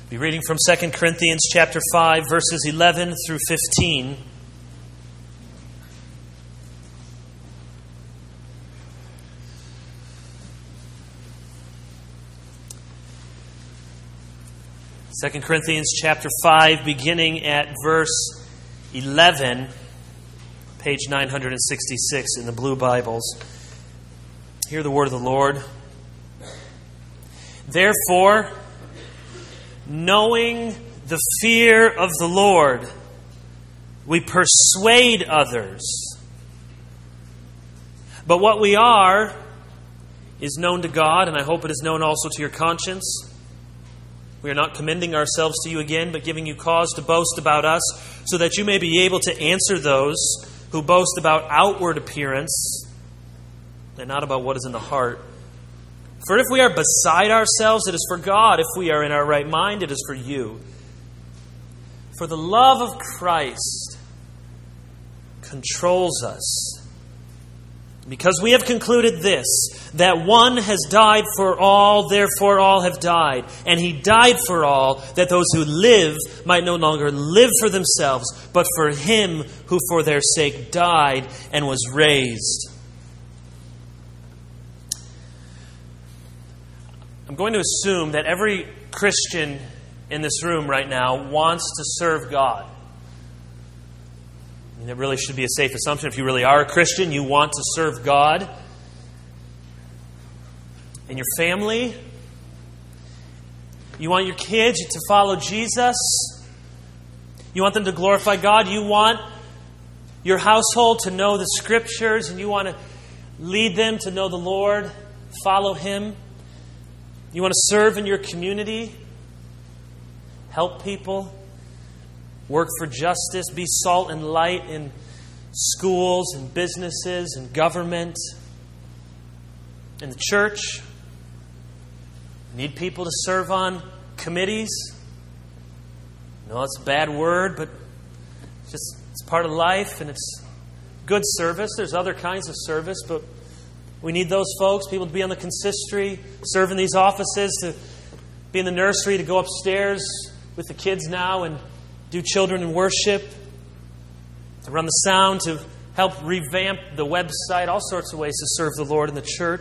Be reading from 2 Corinthians chapter 5, verses 11 through 15. Second Corinthians chapter 5, beginning at verse 11, page 966 in the blue Bibles. Hear the word of the Lord. Therefore, knowing the fear of the Lord, we persuade others. But what we are is known to God, and I hope it is known also to your conscience. We are not commending ourselves to you again, but giving you cause to boast about us, so that you may be able to answer those who boast about outward appearance and not about what is in the heart. For if we are beside ourselves, it is for God. If we are in our right mind, it is for you. For the love of Christ controls us, because we have concluded this, that one has died for all, therefore all have died. And he died for all, that those who live might no longer live for themselves, but for him who for their sake died and was raised. I'm going to assume that every Christian in this room right now wants to serve God. That really should be a safe assumption. If you really are a Christian, you want to serve God. And your family, you want your kids to follow Jesus. You want them to glorify God. You want your household to know the Scriptures, and you want to lead them to know the Lord, follow Him. You want to serve in your community, help people, work for justice, be salt and light in schools and businesses and government, in the church. Need people to serve on committees. No, it's a bad word, but it's part of life, and it's good service. There's other kinds of service, but we need those folks, people to be on the consistory, serve in these offices, to be in the nursery, to go upstairs with the kids now and do children in worship, to run the sound, to help revamp the website, all sorts of ways to serve the Lord in the church.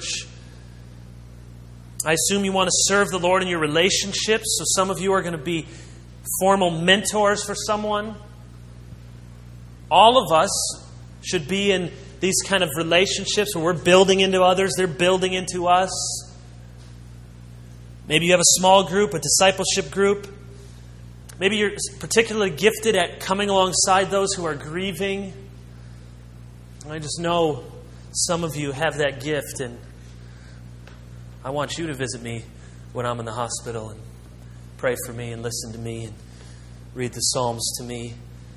I assume you want to serve the Lord in your relationships, so some of you are going to be formal mentors for someone. All of us should be in these kind of relationships where we're building into others, they're building into us. Maybe you have a small group, a discipleship group. Maybe you're particularly gifted at coming alongside those who are grieving. I just know some of you have that gift, and I want you to visit me when I'm in the hospital and pray for me and listen to me and read the Psalms to me.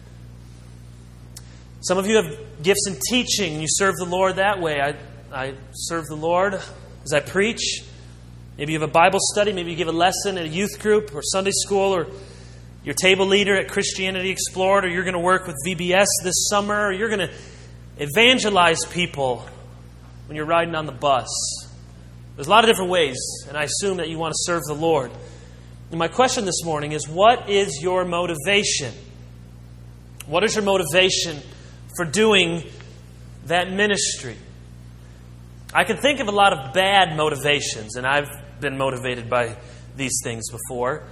Some of you have gifts in teaching, and you serve the Lord that way. I serve the Lord as I preach. Maybe you have a Bible study. Maybe you give a lesson at a youth group or Sunday school, or you're table leader at Christianity Explored, or you're going to work with VBS this summer, or you're going to evangelize people when you're riding on the bus. There's a lot of different ways, and I assume that you want to serve the Lord. And my question this morning is, what is your motivation? What is your motivation for doing that ministry? I can think of a lot of bad motivations, and I've been motivated by these things before.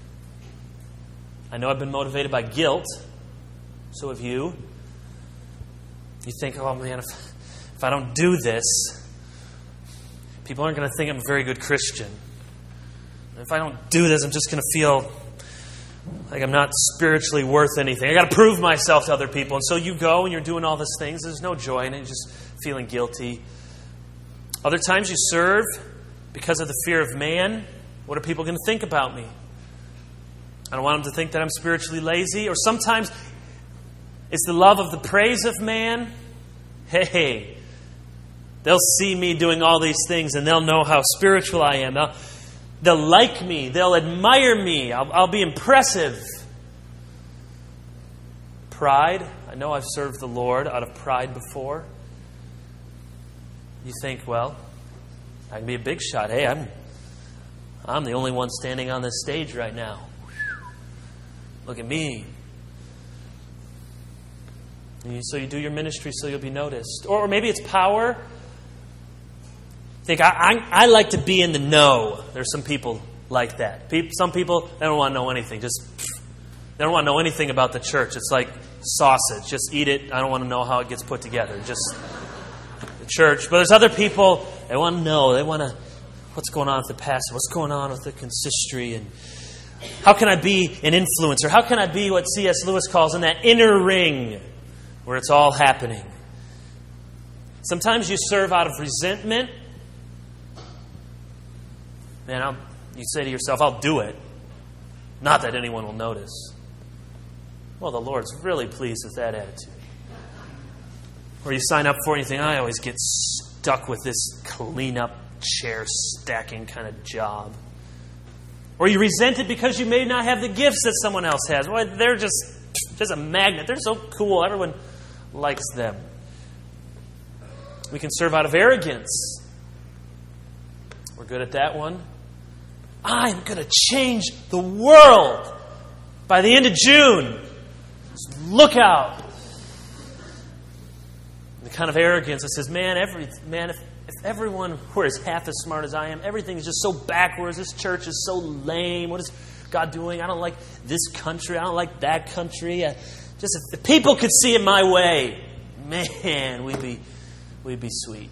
I know I've been motivated by guilt. So have you. You think, oh man, if I don't do this, people aren't going to think I'm a very good Christian. If I don't do this, I'm just going to feel like I'm not spiritually worth anything. I got to prove myself to other people. And so you go and you're doing all these things. There's no joy in it. You're just feeling guilty. Other times you serve because of the fear of man. What are people going to think about me? I don't want them to think that I'm spiritually lazy. Or sometimes it's the love of the praise of man. Hey, they'll see me doing all these things and they'll know how spiritual I am. They'll like me. They'll admire me. I'll be impressive. Pride. I know I've served the Lord out of pride before. You think, well, I can be a big shot. Hey, I'm the only one standing on this stage right now. Look at me. So you do your ministry so you'll be noticed. Or maybe it's power. Think, I like to be in the know. There's some people like that. Some people, they don't want to know anything. They don't want to know anything about the church. It's like sausage. Just eat it. I don't want to know how it gets put together. Just the church. But there's other people, they want to know. They want to, what's going on with the pastor? What's going on with the consistory? And how can I be an influencer? How can I be what C.S. Lewis calls in that inner ring where it's all happening? Sometimes you serve out of resentment. Man, you say to yourself, I'll do it. Not that anyone will notice. Well, the Lord's really pleased with that attitude. Or you sign up for anything, I always get stuck with this clean-up, chair stacking kind of job. Or you resent it because you may not have the gifts that someone else has. Well, they're just a magnet. They're so cool. Everyone likes them. We can serve out of arrogance. We're good at that one. I'm going to change the world by the end of June. Just look out. The kind of arrogance that says, if everyone were as half as smart as I am, everything's just so backwards. This church is so lame. What is God doing? I don't like this country. I don't like that country. Just if people could see it my way, man, we'd be sweet.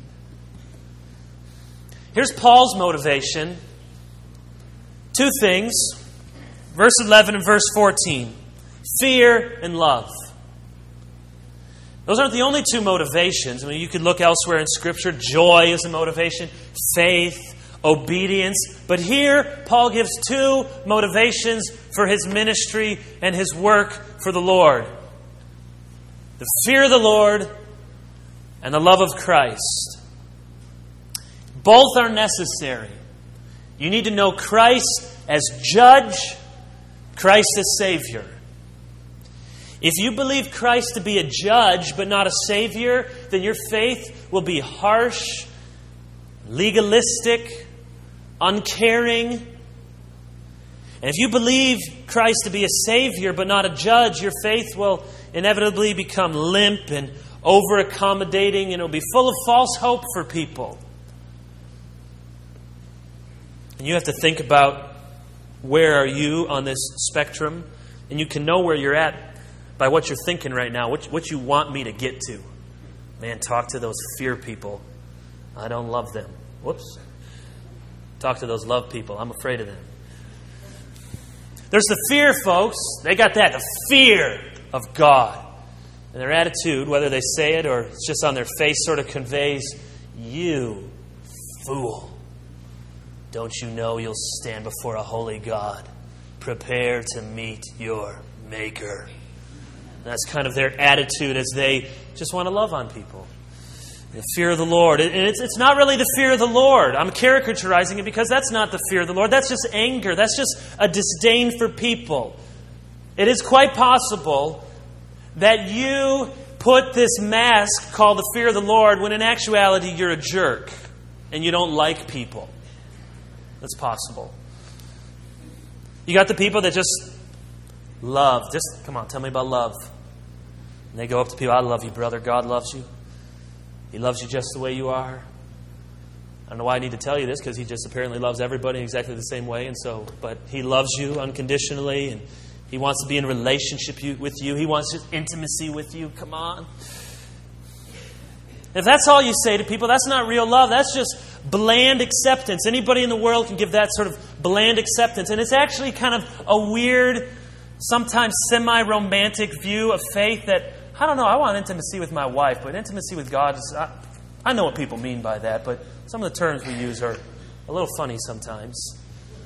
Here's Paul's motivation. Two things. Verse 11 and verse 14. Fear and love. Those aren't the only two motivations. I mean, you could look elsewhere in Scripture. Joy is a motivation. Faith, obedience. But here, Paul gives two motivations for his ministry and his work for the Lord. The fear of the Lord and the love of Christ. Both are necessary. You need to know Christ as judge, Christ as Savior. If you believe Christ to be a judge but not a Savior, then your faith will be harsh, legalistic, uncaring. And if you believe Christ to be a Savior but not a judge, your faith will inevitably become limp and over-accommodating, and it will be full of false hope for people. And you have to think about where are you on this spectrum, and you can know where you're at by what you're thinking right now, what you want me to get to. Man, talk to those fear people. I don't love them. Whoops. Talk to those love people. I'm afraid of them. There's the fear, folks. They got that, the fear of God. And their attitude, whether they say it or it's just on their face, sort of conveys, you fool. Don't you know you'll stand before a holy God? Prepare to meet your Maker. That's kind of their attitude as they just want to love on people. The fear of the Lord. And it's not really the fear of the Lord. I'm caricaturizing it because that's not the fear of the Lord. That's just anger. That's just a disdain for people. It is quite possible that you put this mask called the fear of the Lord when in actuality you're a jerk and you don't like people. That's possible. You got the people that just love. Just, come on, tell me about love. And they go up to people, I love you, brother. God loves you. He loves you just the way you are. I don't know why I need to tell you this, because He just apparently loves everybody in exactly the same way. But He loves you unconditionally, and He wants to be in a relationship with you. He wants just intimacy with you. Come on. If that's all you say to people, that's not real love. That's just bland acceptance. Anybody in the world can give that sort of bland acceptance. And it's actually kind of a weird, sometimes semi-romantic view of faith that, I don't know, I want intimacy with my wife, but intimacy with God is, I know what people mean by that, but some of the terms we use are a little funny sometimes.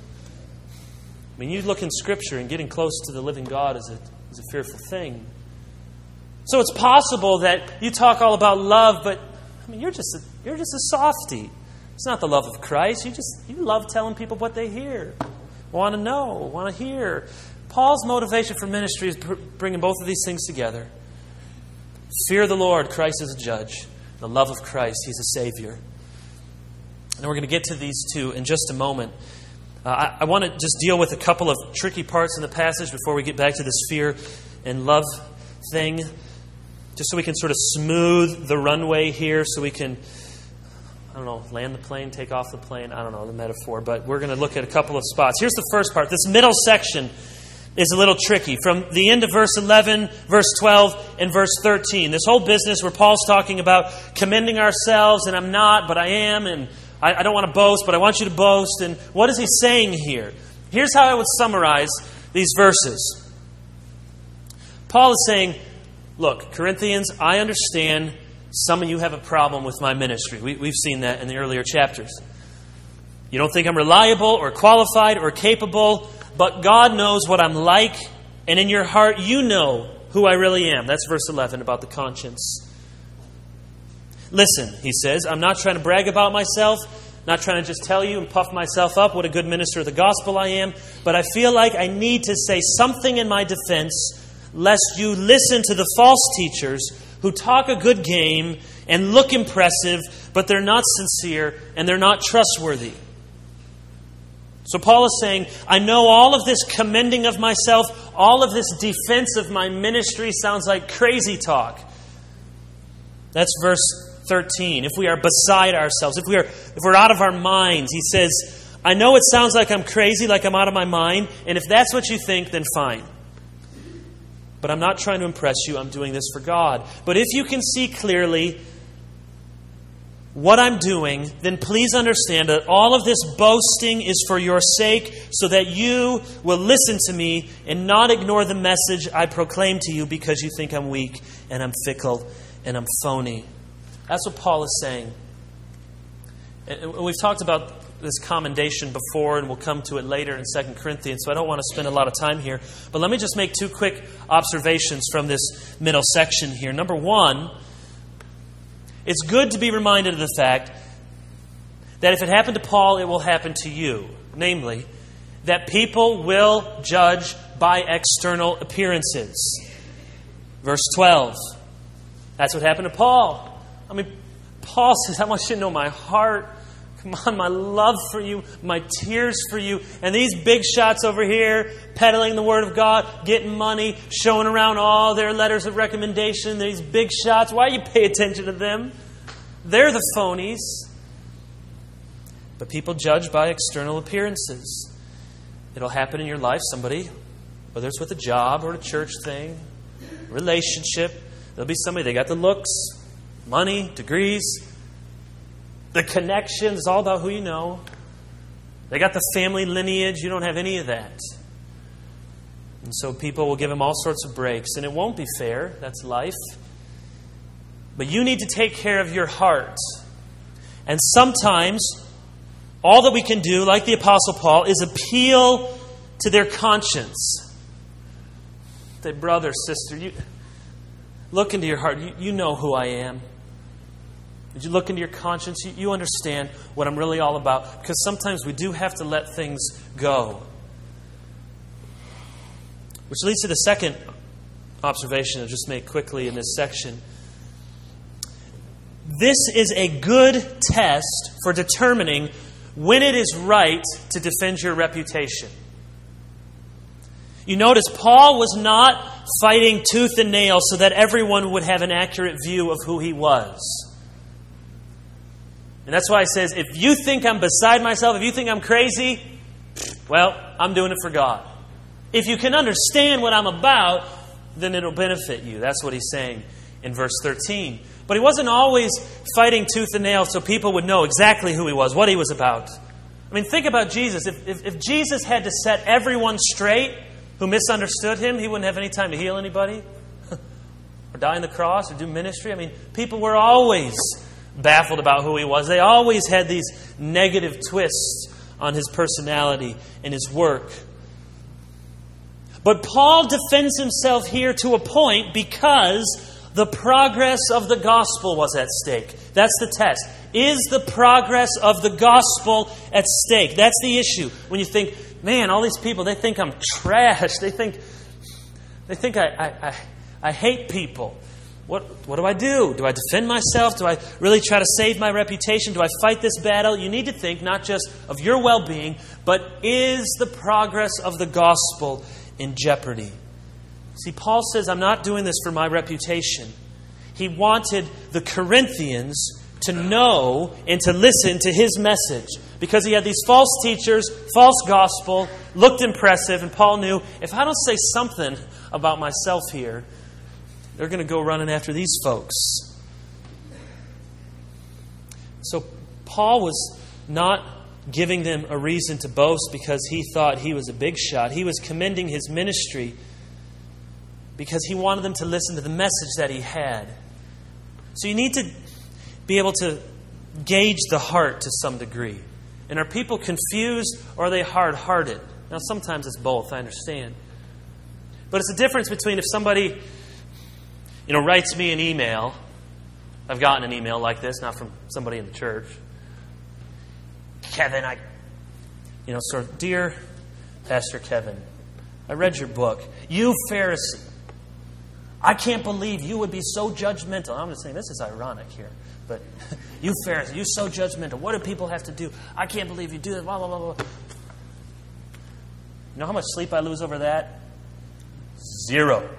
I mean, you look in Scripture and getting close to the living God is a fearful thing. So it's possible that you talk all about love, but I mean, you're just a softie. It's not the love of Christ. You love telling people what they hear, want to know, want to hear. Paul's motivation for ministry is bringing both of these things together. Fear of the Lord, Christ is a judge. The love of Christ, He's a Savior. And we're going to get to these two in just a moment. I want to just deal with a couple of tricky parts in the passage before we get back to this fear and love thing, just so we can sort of smooth the runway here, so we can, land the plane, take off the plane. I don't know the metaphor, but we're going to look at a couple of spots. Here's the first part. This middle section is a little tricky. From the end of verse 11, verse 12, and verse 13. This whole business where Paul's talking about commending ourselves, and I'm not, but I am, and I don't want to boast, but I want you to boast. And what is he saying here? Here's how I would summarize these verses. Paul is saying, look, Corinthians, I understand some of you have a problem with my ministry. We've seen that in the earlier chapters. You don't think I'm reliable or qualified or capable, but God knows what I'm like, and in your heart you know who I really am. That's verse 11 about the conscience. Listen, he says, I'm not trying to brag about myself, not trying to just tell you and puff myself up what a good minister of the gospel I am, but I feel like I need to say something in my defense, lest you listen to the false teachers who talk a good game and look impressive, but they're not sincere and they're not trustworthy. So Paul is saying, I know all of this commending of myself, all of this defense of my ministry sounds like crazy talk. That's verse 13. If we are beside ourselves, if we're out of our minds, he says, I know it sounds like I'm crazy, like I'm out of my mind, and if that's what you think, then fine. But I'm not trying to impress you. I'm doing this for God. But if you can see clearly what I'm doing, then please understand that all of this boasting is for your sake, so that you will listen to me and not ignore the message I proclaim to you because you think I'm weak and I'm fickle and I'm phony. That's what Paul is saying. And we've talked about this commendation before, and we'll come to it later in 2 Corinthians, so I don't want to spend a lot of time here. But let me just make two quick observations from this middle section here. Number one, it's good to be reminded of the fact that if it happened to Paul, it will happen to you. Namely, that people will judge by external appearances. Verse 12. That's what happened to Paul. Paul says, I want you to know my heart. Come on, my love for you, my tears for you. And these big shots over here, peddling the Word of God, getting money, showing around all their letters of recommendation, these big shots. Why you pay attention to them? They're the phonies. But people judge by external appearances. It'll happen in your life. Somebody, whether it's with a job or a church thing, relationship, there'll be somebody, they got the looks, money, degrees, the connections, it's all about who you know. They got the family lineage, you don't have any of that. And so people will give them all sorts of breaks, and it won't be fair, that's life. But you need to take care of your heart. And sometimes, all that we can do, like the Apostle Paul, is appeal to their conscience. Say, brother, sister, you look into your heart. You know who I am. Did you look into your conscience? You understand what I'm really all about. Because sometimes we do have to let things go. Which leads to the second observation I'll just make quickly in this section. This is a good test for determining when it is right to defend your reputation. You notice Paul was not fighting tooth and nail so that everyone would have an accurate view of who he was. And that's why he says, if you think I'm beside myself, if you think I'm crazy, well, I'm doing it for God. If you can understand what I'm about, then it'll benefit you. That's what he's saying in verse 13. But he wasn't always fighting tooth and nail so people would know exactly who he was, what he was about. I mean, think about Jesus. If Jesus had to set everyone straight who misunderstood him, he wouldn't have any time to heal anybody or die on the cross or do ministry. I mean, people were always baffled about who he was. They always had these negative twists on his personality and his work. But Paul defends himself here to a point because the progress of the gospel was at stake. That's the test. Is the progress of the gospel at stake? That's the issue. When you think, man, all these people, they think I'm trash. They think I hate people. What do I do? Do I defend myself? Do I really try to save my reputation? Do I fight this battle? You need to think not just of your well-being, but is the progress of the gospel in jeopardy? See, Paul says, I'm not doing this for my reputation. He wanted the Corinthians to know and to listen to his message, because he had these false teachers, false gospel, looked impressive, and Paul knew, if I don't say something about myself here, they're going to go running after these folks. So Paul was not giving them a reason to boast because he thought he was a big shot. He was commending his ministry because he wanted them to listen to the message that he had. So you need to be able to gauge the heart to some degree. And are people confused or are they hard-hearted? Now, sometimes it's both, I understand. But it's a difference between if somebody, writes me an email. I've gotten an email like this, not from somebody in the church. Kevin, Dear Pastor Kevin, I read your book. You Pharisee. I can't believe you would be so judgmental. I'm just saying, this is ironic here. But you Pharisee, you're so judgmental. What do people have to do? I can't believe you do that. Blah, blah, blah, blah. You know how much sleep I lose over that? 0.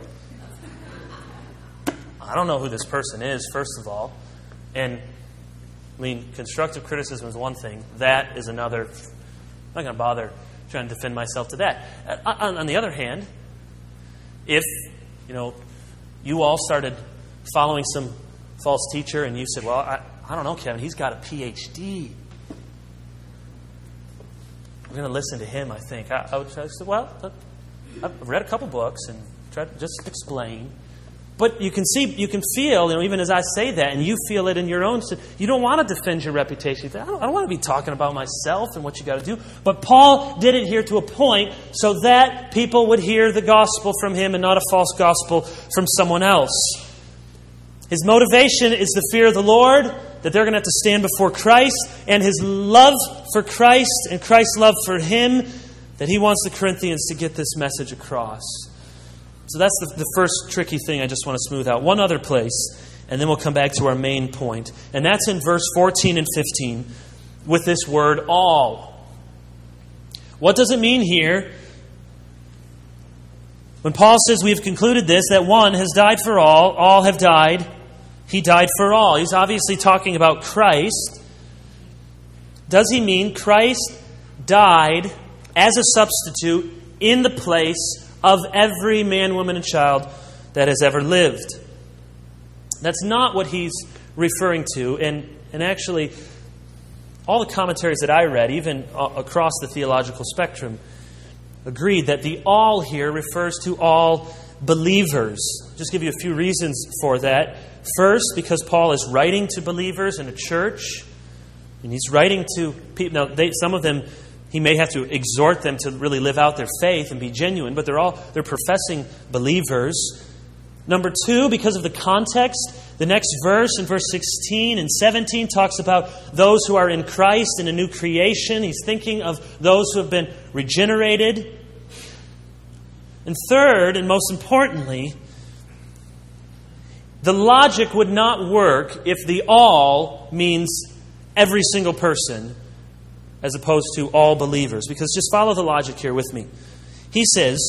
I don't know who this person is, first of all. And, constructive criticism is one thing. That is another. I'm not going to bother trying to defend myself to that. On the other hand, if, you all started following some false teacher and you said, well, I don't know, Kevin, he's got a PhD. We're going to listen to him, I think. I would say, well, I've read a couple books and tried to just explain. But you can feel, even as I say that, and you feel it in your own, you don't want to defend your reputation. You think, I don't want to be talking about myself and what you got to do. But Paul did it here to a point so that people would hear the gospel from him and not a false gospel from someone else. His motivation is the fear of the Lord, that they're going to have to stand before Christ, and his love for Christ and Christ's love for him, that he wants the Corinthians to get this message across. So that's the first tricky thing I just want to smooth out. One other place, and then we'll come back to our main point. And that's in verse 14 and 15 with this word, all. What does it mean here when Paul says we have concluded this, that one has died for all have died. He died for all. He's obviously talking about Christ. Does he mean Christ died as a substitute in the place of every man, woman, and child that has ever lived? That's not what he's referring to. And actually, all the commentaries that I read, even across the theological spectrum, agreed that the all here refers to all believers. I'll just give you a few reasons for that. First, because Paul is writing to believers in a church, and he's writing to people. Now, some of them, he may have to exhort them to really live out their faith and be genuine, but they're professing believers. Number two, because of the context, the next verse in verse 16 and 17 talks about those who are in Christ in a new creation. He's thinking of those who have been regenerated. And third, and most importantly, the logic would not work if the all means every single person as opposed to all believers. Because just follow the logic here with me. He says,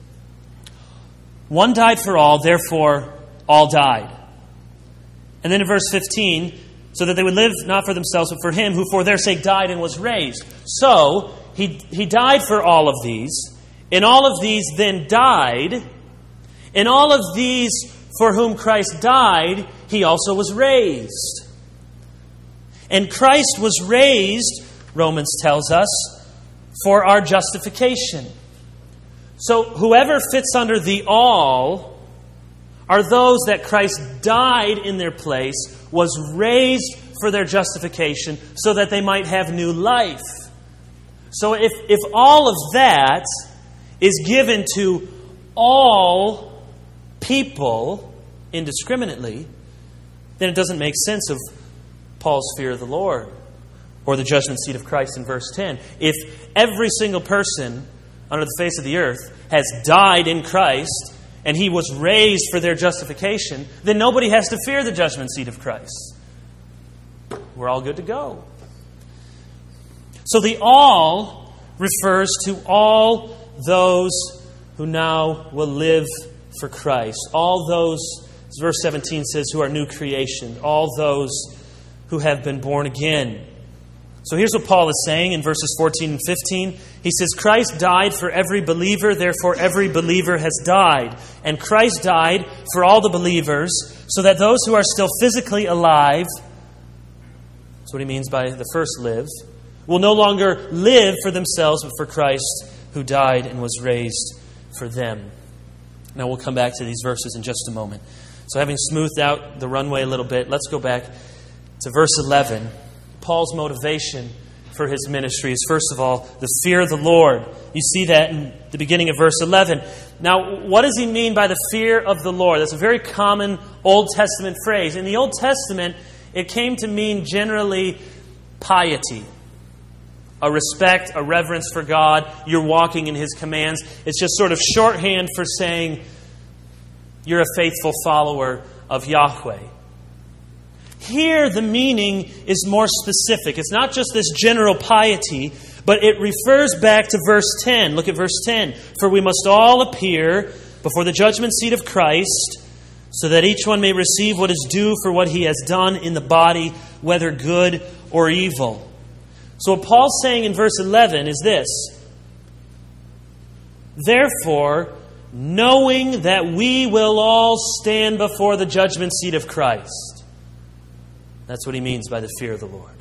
one died for all, therefore all died. And then in verse 15, so that they would live not for themselves, but for him who for their sake died and was raised. So, he died for all of these, and all of these then died, and all of these for whom Christ died, he also was raised. And Christ was raised, Romans tells us, for our justification. So whoever fits under the all are those that Christ died in their place, was raised for their justification, so that they might have new life. So if all of that is given to all people indiscriminately, then it doesn't make sense of Paul's fear of the Lord or the judgment seat of Christ in verse 10. If every single person under the face of the earth has died in Christ and He was raised for their justification, then nobody has to fear the judgment seat of Christ. We're all good to go. So the all refers to all those who now will live for Christ. All those, as verse 17 says, who are new creation. All those who have been born again. So here's what Paul is saying in verses 14 and 15. He says, Christ died for every believer, therefore every believer has died. And Christ died for all the believers, so that those who are still physically alive, that's what he means by the first live, will no longer live for themselves, but for Christ who died and was raised for them. Now we'll come back to these verses in just a moment. So having smoothed out the runway a little bit, let's go back to verse 11. Paul's motivation for his ministry is, first of all, the fear of the Lord. You see that in the beginning of verse 11. Now, what does he mean by the fear of the Lord? That's a very common Old Testament phrase. In the Old Testament, it came to mean generally piety. A respect, a reverence for God. You're walking in His commands. It's just sort of shorthand for saying you're a faithful follower of Yahweh. Here, the meaning is more specific. It's not just this general piety, but it refers back to verse 10. Look at verse 10. For we must all appear before the judgment seat of Christ, so that each one may receive what is due for what he has done in the body, whether good or evil. So what Paul's saying in verse 11 is this. Therefore, knowing that we will all stand before the judgment seat of Christ. That's what he means by the fear of the Lord.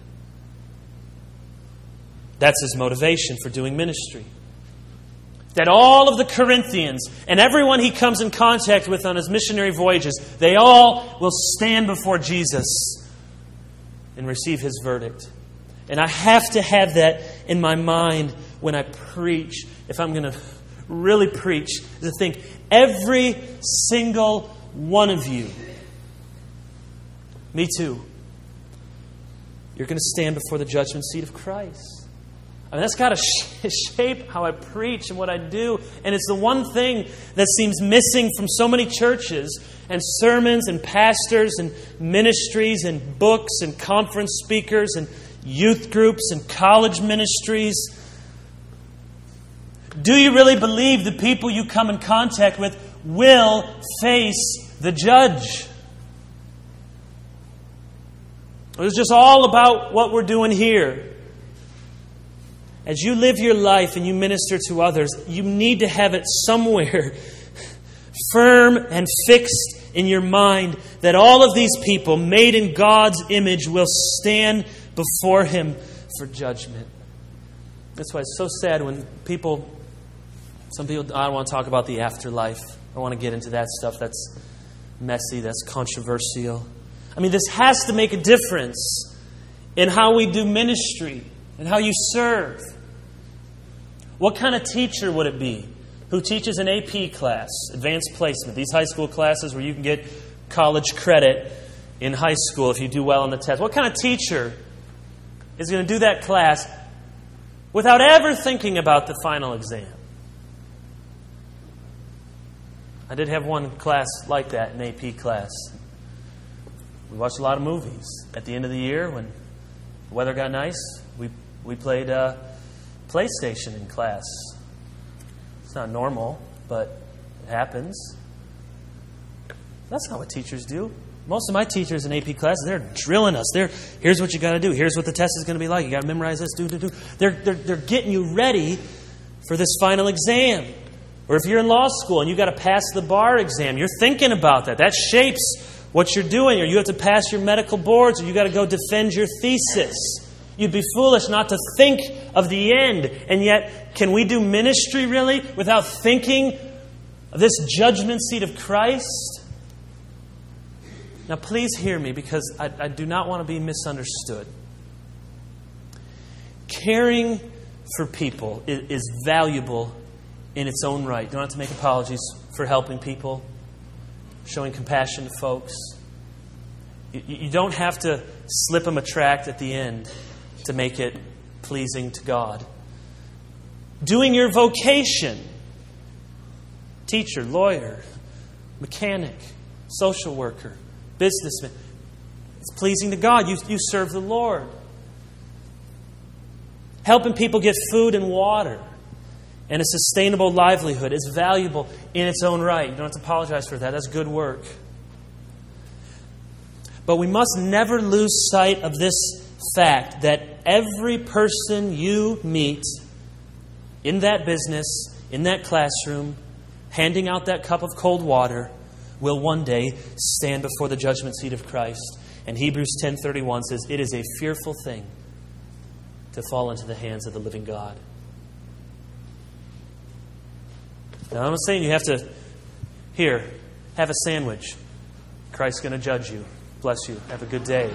That's his motivation for doing ministry. That all of the Corinthians and everyone he comes in contact with on his missionary voyages, they all will stand before Jesus and receive His verdict. And I have to have that in my mind when I preach. If I'm going to really preach, to think every single one of you, me too, you're going to stand before the judgment seat of Christ. I mean, that's got to shape how I preach and what I do. And it's the one thing that seems missing from so many churches and sermons and pastors and ministries and books and conference speakers and youth groups and college ministries. Do you really believe the people you come in contact with will face the judge? It's just all about what we're doing here. As you live your life and you minister to others, you need to have it somewhere firm and fixed in your mind that all of these people made in God's image will stand before Him for judgment. That's why it's so sad when some people, I don't want to talk about the afterlife. I don't want to get into that stuff. That's messy. That's controversial. I mean, this has to make a difference in how we do ministry and how you serve. What kind of teacher would it be who teaches an AP class, advanced placement, these high school classes where you can get college credit in high school if you do well on the test? What kind of teacher is going to do that class without ever thinking about the final exam? I did have one class like that, an AP class. We watched a lot of movies. At the end of the year, when the weather got nice, we played PlayStation in class. It's not normal, but it happens. That's not what teachers do. Most of my teachers in AP classes, they're drilling us. Here's what you got to do. Here's what the test is going to be like. You got to memorize this. Do. They're getting you ready for this final exam. Or if you're in law school and you got to pass the bar exam, you're thinking about that. That shapes what you're doing. Or you have to pass your medical boards, or you got to go defend your thesis. You'd be foolish not to think of the end. And yet, can we do ministry really without thinking of this judgment seat of Christ? Now, please hear me, because I do not want to be misunderstood. Caring for people is valuable in its own right. You don't have to make apologies for helping people, showing compassion to folks. You don't have to slip them a tract at the end to make it pleasing to God. Doing your vocation, teacher, lawyer, mechanic, social worker, businessman. It's pleasing to God. You serve the Lord. Helping people get food and water and a sustainable livelihood is valuable in its own right. You don't have to apologize for that. That's good work. But we must never lose sight of this fact that every person you meet in that business, in that classroom, handing out that cup of cold water, will one day stand before the judgment seat of Christ. And Hebrews 10:31 says, it is a fearful thing to fall into the hands of the living God. Now, I'm not saying you have to, have a sandwich. Christ's going to judge you. Bless you. Have a good day.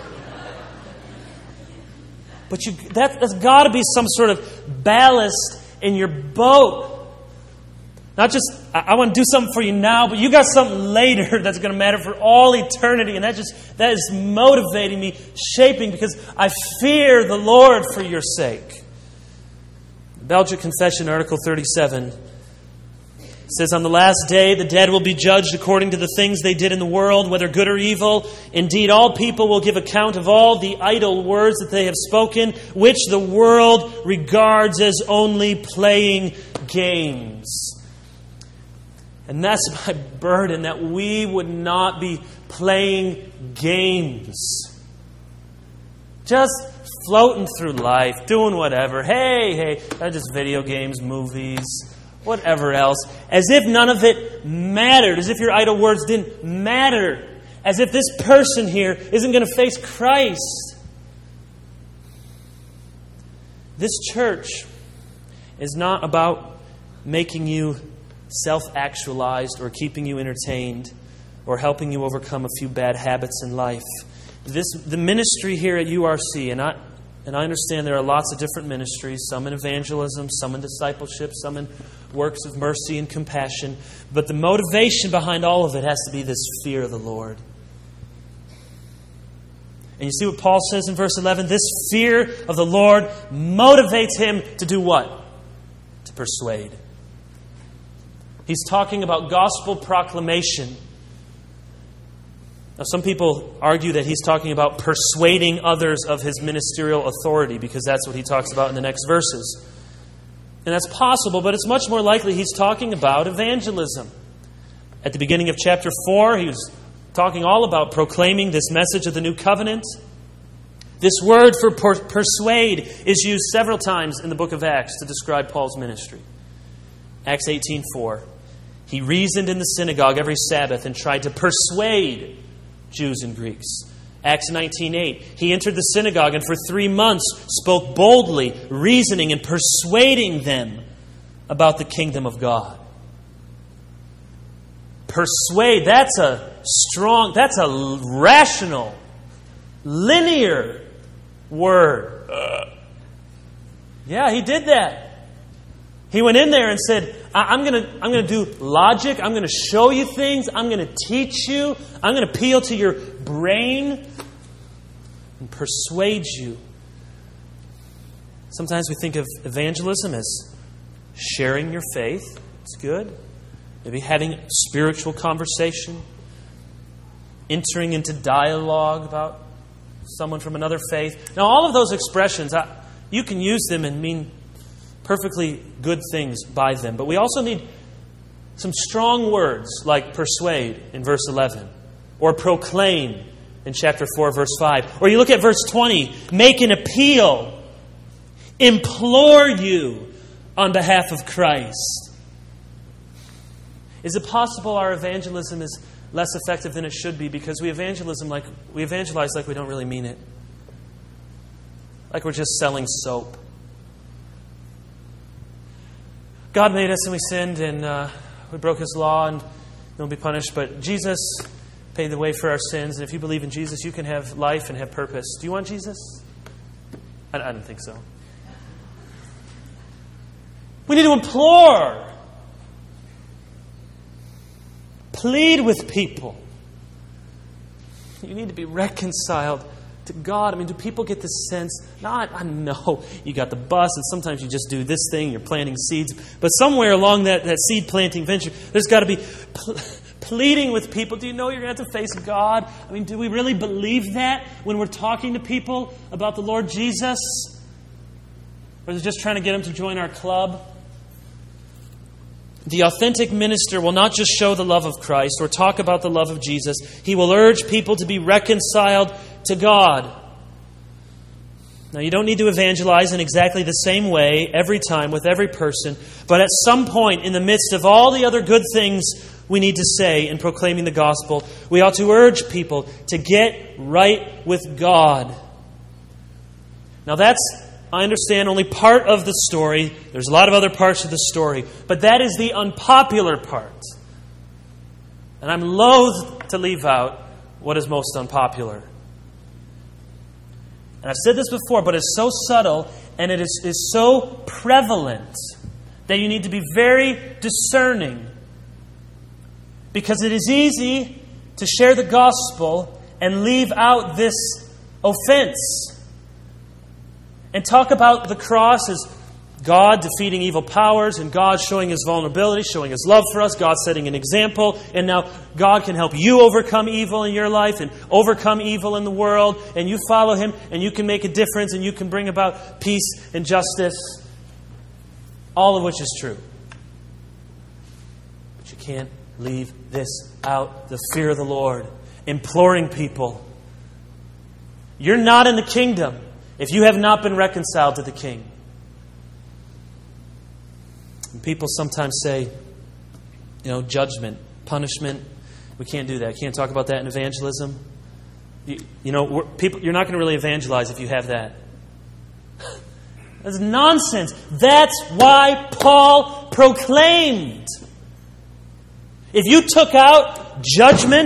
But that's got to be some sort of ballast in your boat. Not just, I want to do something for you now, but you got something later that's going to matter for all eternity. And that is motivating me, shaping, because I fear the Lord for your sake. Belgic Confession, Article 37, says, on the last day, the dead will be judged according to the things they did in the world, whether good or evil. Indeed, all people will give account of all the idle words that they have spoken, which the world regards as only playing games. And that's my burden, that we would not be playing games. Just floating through life, doing whatever. Hey, just video games, movies, whatever else. As if none of it mattered. As if your idle words didn't matter. As if this person here isn't going to face Christ. This church is not about making you self-actualized or keeping you entertained or helping you overcome a few bad habits in life. The ministry here at URC, and I understand there are lots of different ministries, some in evangelism, some in discipleship, some in works of mercy and compassion, but the motivation behind all of it has to be this fear of the Lord. And you see what Paul says in verse 11? This fear of the Lord motivates him to do what? To persuade. He's talking about gospel proclamation. Now, some people argue that he's talking about persuading others of his ministerial authority, because that's what he talks about in the next verses. And that's possible, but it's much more likely he's talking about evangelism. At the beginning of chapter 4, he was talking all about proclaiming this message of the new covenant. This word for persuade is used several times in the book of Acts to describe Paul's ministry. Acts 18:4. He reasoned in the synagogue every Sabbath and tried to persuade Jews and Greeks. Acts 19:8. He entered the synagogue and for 3 months spoke boldly, reasoning and persuading them about the kingdom of God. Persuade, that's a rational, linear word. Yeah, he did that. He went in there and said, I'm going to do logic. I'm going to show you things. I'm going to teach you. I'm going to appeal to your brain and persuade you. Sometimes we think of evangelism as sharing your faith. It's good. Maybe having spiritual conversation. Entering into dialogue about someone from another faith. Now, all of those expressions, you can use them and mean perfectly good things by them. But we also need some strong words like persuade in verse 11. Or proclaim in chapter 4, verse 5. Or you look at verse 20. Make an appeal. Implore you on behalf of Christ. Is it possible our evangelism is less effective than it should be because we evangelize like we don't really mean it? Like we're just selling soap. God made us and we sinned and we broke His law and we'll be punished. But Jesus paid the way for our sins. And if you believe in Jesus, you can have life and have purpose. Do you want Jesus? I don't think so. We need to implore. Plead with people. You need to be reconciled to God. I mean, do people get this sense? I know you got the bus and sometimes you just do this thing, you're planting seeds. But somewhere along that seed planting venture, there's got to be pleading with people. Do you know you're going to have to face God? I mean, do we really believe that when we're talking to people about the Lord Jesus? Or is it just trying to get them to join our club? The authentic minister will not just show the love of Christ or talk about the love of Jesus. He will urge people to be reconciled to God. Now, you don't need to evangelize in exactly the same way every time with every person, but at some point in the midst of all the other good things we need to say in proclaiming the gospel, we ought to urge people to get right with God. Now, that's, I understand, only part of the story. There's a lot of other parts of the story, but that is the unpopular part. And I'm loath to leave out what is most unpopular. And I've said this before, but it's so subtle and it is so prevalent that you need to be very discerning. Because it is easy to share the gospel and leave out this offense. And talk about the cross as God defeating evil powers and God showing His vulnerability, showing His love for us, God setting an example. And now God can help you overcome evil in your life and overcome evil in the world. And you follow Him and you can make a difference and you can bring about peace and justice. All of which is true. But you can't leave this out. The fear of the Lord. Imploring people. You're not in the kingdom if you have not been reconciled to the King. And people sometimes say, judgment, punishment. We can't do that. Can't talk about that in evangelism. People, you're not going to really evangelize if you have that. That's nonsense. That's why Paul proclaimed. If you took out judgment,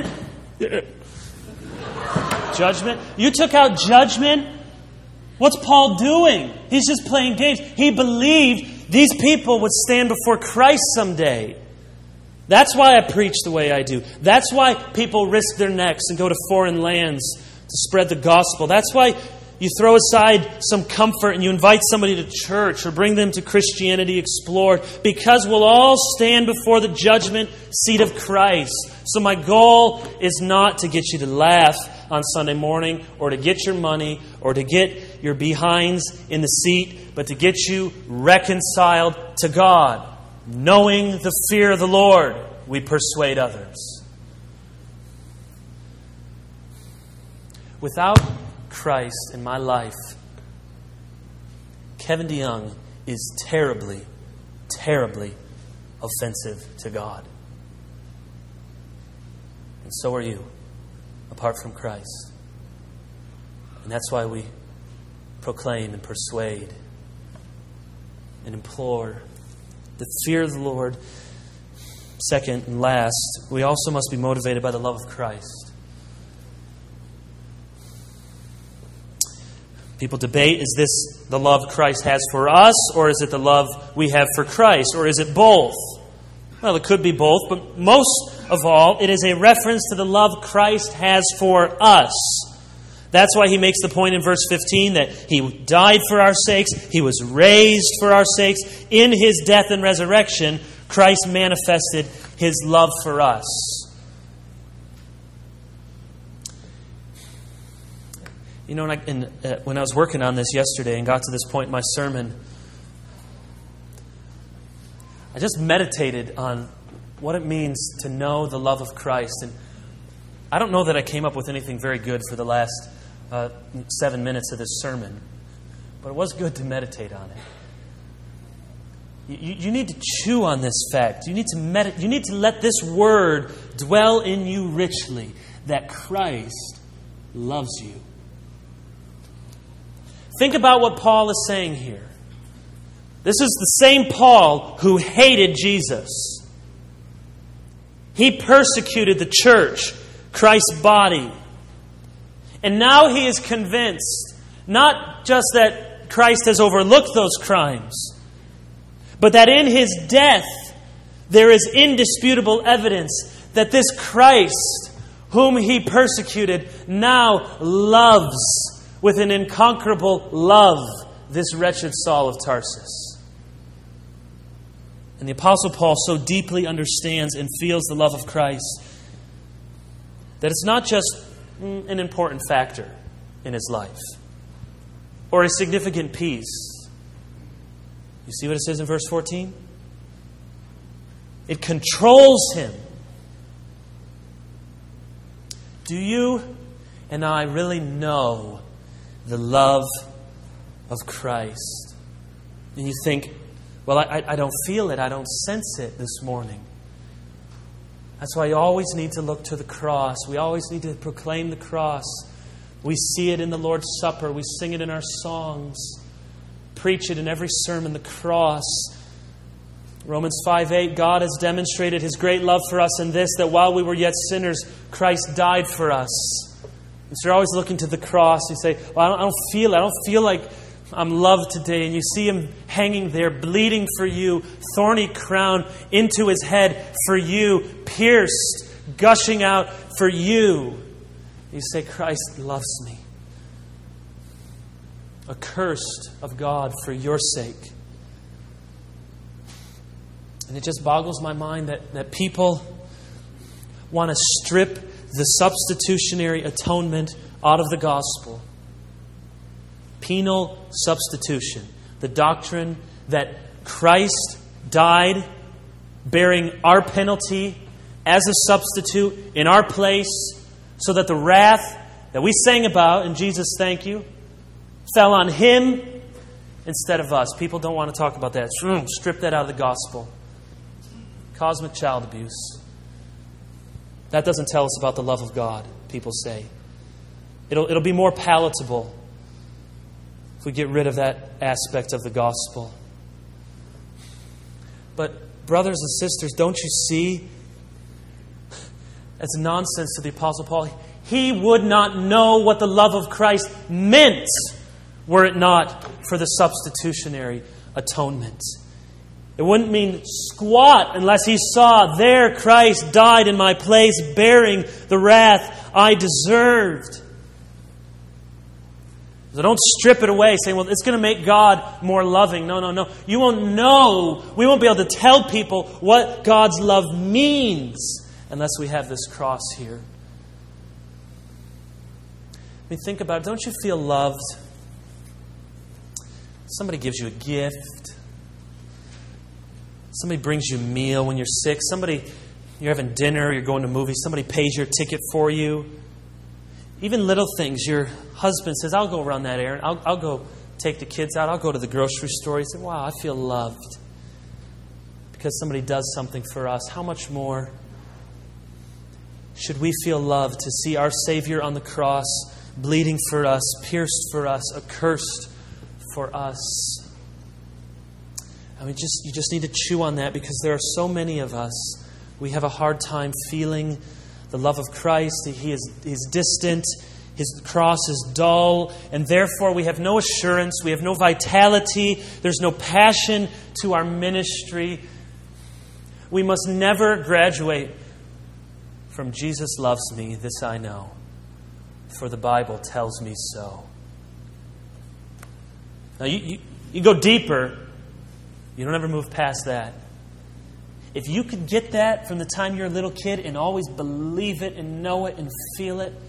you took out judgment, what's Paul doing? He's just playing games. He believed these people would stand before Christ someday. That's why I preach the way I do. That's why people risk their necks and go to foreign lands to spread the gospel. That's why you throw aside some comfort and you invite somebody to church or bring them to Christianity Explored, because we'll all stand before the judgment seat of Christ. So my goal is not to get you to laugh on Sunday morning or to get your money or to get your behinds in the seat, but to get you reconciled to God. Knowing the fear of the Lord, we persuade others. Without Christ in my life, Kevin DeYoung is terribly, terribly offensive to God. And so are you, apart from Christ. And that's why we proclaim and persuade and implore the fear of the Lord. Second and last, we also must be motivated by the love of Christ. People debate, is this the love Christ has for us, or is it the love we have for Christ, or is it both? Well, it could be both, but most of all, it is a reference to the love Christ has for us. That's why he makes the point in verse 15 that He died for our sakes, He was raised for our sakes. In His death and resurrection, Christ manifested His love for us. When I was working on this yesterday and got to this point in my sermon, I just meditated on what it means to know the love of Christ. And I don't know that I came up with anything very good for the last 7 minutes of this sermon, but it was good to meditate on it. You need to chew on this fact. You need to let this word dwell in you richly, that Christ loves you. Think about what Paul is saying here. This is the same Paul who hated Jesus. He persecuted the church, Christ's body. And now he is convinced, not just that Christ has overlooked those crimes, but that in His death there is indisputable evidence that this Christ, whom He persecuted, now loves with an inconquerable love this wretched Saul of Tarsus. And the Apostle Paul so deeply understands and feels the love of Christ that it's not just an important factor in his life or a significant piece. You see what it says in verse 14? It controls him. Do you and I really know the love of Christ? And you think, well, I don't feel it. I don't sense it this morning. That's why you always need to look to the cross. We always need to proclaim the cross. We see it in the Lord's Supper. We sing it in our songs. Preach it in every sermon, the cross. Romans 5:8, God has demonstrated His great love for us in this, that while we were yet sinners, Christ died for us. And so you're always looking to the cross. You say, well, I don't feel it. I don't feel like I'm loved today. And you see Him hanging there, bleeding for you, thorny crown into His head for you, pierced, gushing out for you. You say, Christ loves me. Accursed of God for your sake. And it just boggles my mind that people want to strip the substitutionary atonement out of the gospel. Penal substitution. The doctrine that Christ died bearing our penalty as a substitute in our place so that the wrath that we sang about, and Jesus, thank you, fell on Him instead of us. People don't want to talk about that. Strip that out of the gospel. Cosmic child abuse. That doesn't tell us about the love of God, people say. It'll be more palatable if we get rid of that aspect of the gospel. But brothers and sisters, don't you see? That's nonsense to the Apostle Paul. He would not know what the love of Christ meant were it not for the substitutionary atonement. It wouldn't mean squat unless he saw there Christ died in my place, bearing the wrath I deserved. So don't strip it away saying, well, it's going to make God more loving. No. You won't know. We won't be able to tell people what God's love means unless we have this cross here. I mean, think about it. Don't you feel loved? Somebody gives you a gift. Somebody brings you a meal when you're sick. You're having dinner, you're going to movies. Somebody pays your ticket for you. Even little things. Your husband says, I'll go run that errand. I'll go take the kids out. I'll go to the grocery store. You say, wow, I feel loved. Because somebody does something for us. How much more should we feel loved to see our Savior on the cross, bleeding for us, pierced for us, accursed for us? I mean, you just need to chew on that, because there are so many of us. We have a hard time feeling the love of Christ. He is distant. His cross is dull. And therefore we have no assurance. We have no vitality. There's no passion to our ministry. We must never graduate from Jesus loves me, this I know, for the Bible tells me so. Now you go deeper. You don't ever move past that. If you could get that from the time you're a little kid and always believe it and know it and feel it,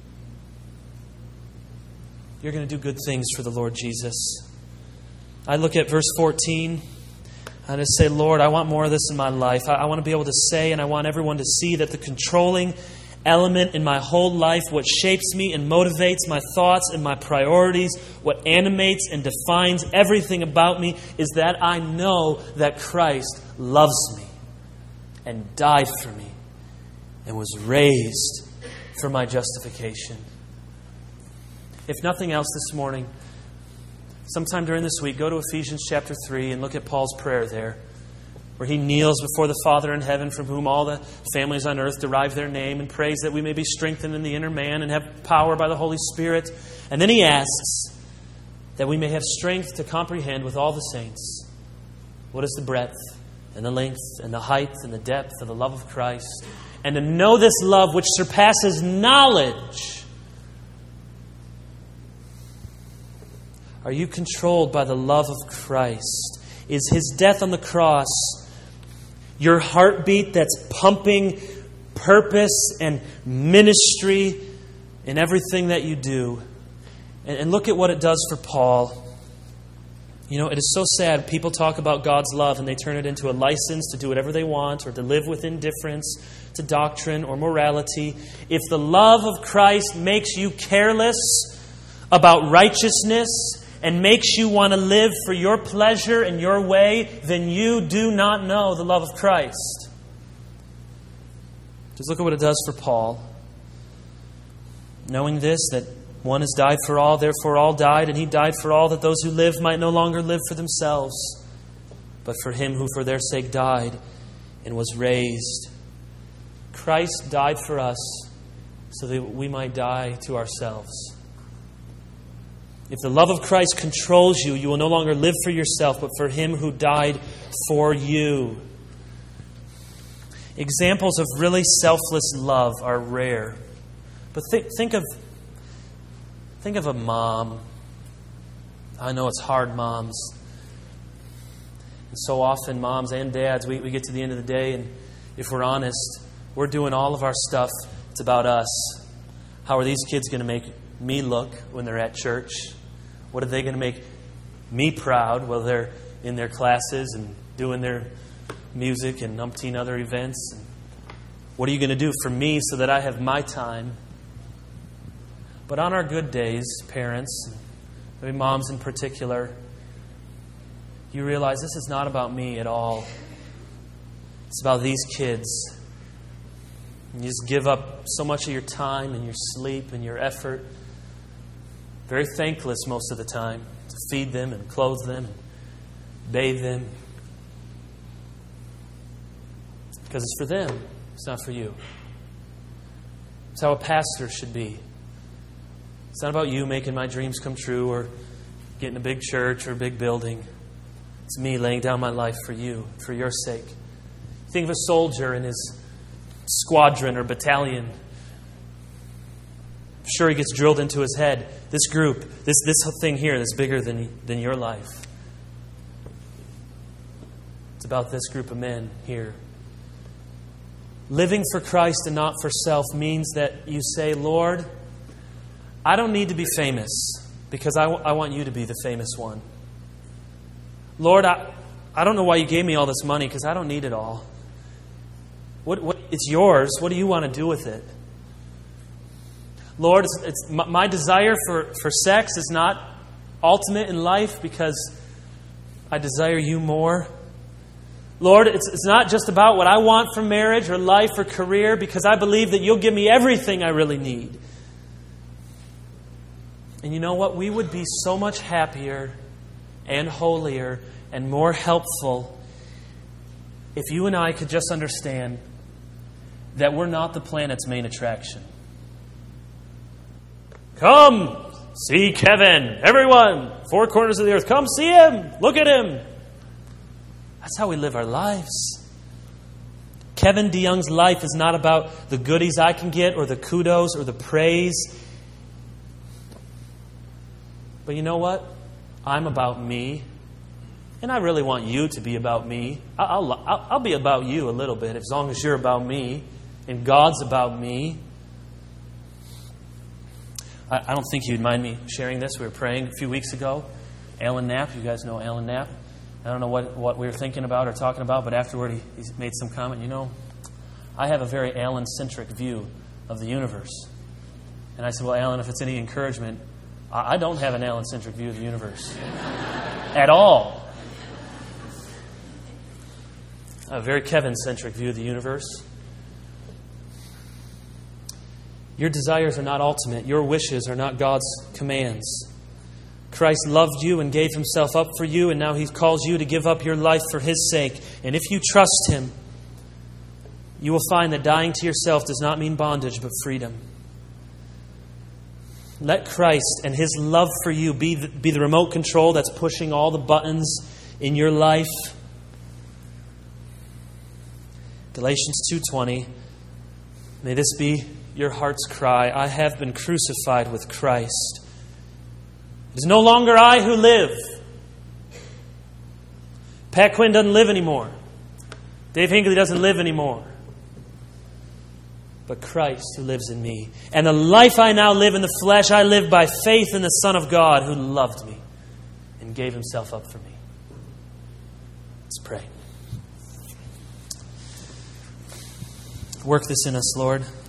you're going to do good things for the Lord Jesus. I look at verse 14 and I just say, Lord, I want more of this in my life. I want to be able to say, and I want everyone to see, that the controlling element in my whole life, what shapes me and motivates my thoughts and my priorities, what animates and defines everything about me, is that I know that Christ loves me and died for me and was raised for my justification. If nothing else this morning, sometime during this week, go to Ephesians chapter 3 and look at Paul's prayer there, where he kneels before the Father in heaven, from whom all the families on earth derive their name, and prays that we may be strengthened in the inner man and have power by the Holy Spirit. And then he asks that we may have strength to comprehend with all the saints what is the breadth and the length and the height and the depth of the love of Christ, and to know this love which surpasses knowledge. Are you controlled by the love of Christ? Is His death on the cross Your heartbeat that's pumping purpose and ministry in everything that you do. And look at what it does for Paul. You know, it is so sad. People talk about God's love and they turn it into a license to do whatever they want or to live with indifference to doctrine or morality. If the love of Christ makes you careless about righteousness and makes you want to live for your pleasure and your way, then you do not know the love of Christ. Just look at what it does for Paul. Knowing this, that one has died for all, therefore all died, and he died for all, that those who live might no longer live for themselves, but for him who for their sake died and was raised. Christ died for us so that we might die to ourselves. If the love of Christ controls you, you will no longer live for yourself, but for him who died for you. Examples of really selfless love are rare. But think of a mom. I know it's hard, moms. And so often, moms and dads, we get to the end of the day, and if we're honest, we're doing all of our stuff. It's about us. How are these kids going to make me look when they're at church? What are they going to make me proud while they're in their classes and doing their music and umpteen other events? And what are you going to do for me so that I have my time? But on our good days, parents, maybe moms in particular, you realize this is not about me at all. It's about these kids. And you just give up so much of your time and your sleep and your effort, very thankless most of the time, to feed them and clothe them and bathe them. Because it's for them. It's not for you. It's how a pastor should be. It's not about you making my dreams come true or getting a big church or a big building. It's me laying down my life for you, for your sake. Think of a soldier in his squadron or battalion. I'm sure he gets drilled into his head. This group, this thing here is bigger than your life. It's about this group of men here. Living for Christ and not for self means that you say, Lord, I don't need to be famous because I want you to be the famous one. Lord, I don't know why you gave me all this money because I don't need it all. It's yours. What do you want to do with it? Lord, my desire for sex is not ultimate in life because I desire you more. Lord, it's not just about what I want from marriage or life or career because I believe that you'll give me everything I really need. And you know what? We would be so much happier and holier and more helpful if you and I could just understand that we're not the planet's main attraction. Come, see Kevin. Everyone, 4 corners of the earth, come see him. Look at him. That's how we live our lives. Kevin DeYoung's life is not about the goodies I can get or the kudos or the praise. But you know what? I'm about me. And I really want you to be about me. I'll be about you a little bit as long as you're about me and God's about me. I don't think you'd mind me sharing this. We were praying a few weeks ago. Alan Knapp, you guys know Alan Knapp. I don't know what we were thinking about or talking about, but afterward he made some comment. You know, I have a very Alan-centric view of the universe. And I said, well, Alan, if it's any encouragement, I don't have an Alan-centric view of the universe. At all. A very Kevin-centric view of the universe. Your desires are not ultimate. Your wishes are not God's commands. Christ loved you and gave himself up for you, and now he calls you to give up your life for his sake. And if you trust him, you will find that dying to yourself does not mean bondage, but freedom. Let Christ and his love for you be the remote control that's pushing all the buttons in your life. Galatians 2:20. May this be your heart's cry. I have been crucified with Christ. It is no longer I who live. Pat Quinn doesn't live anymore. Dave Hinckley doesn't live anymore, but Christ who lives in me. And the life I now live in the flesh, I live by faith in the Son of God who loved me and gave himself up for me. Let's pray. Work this in us, Lord.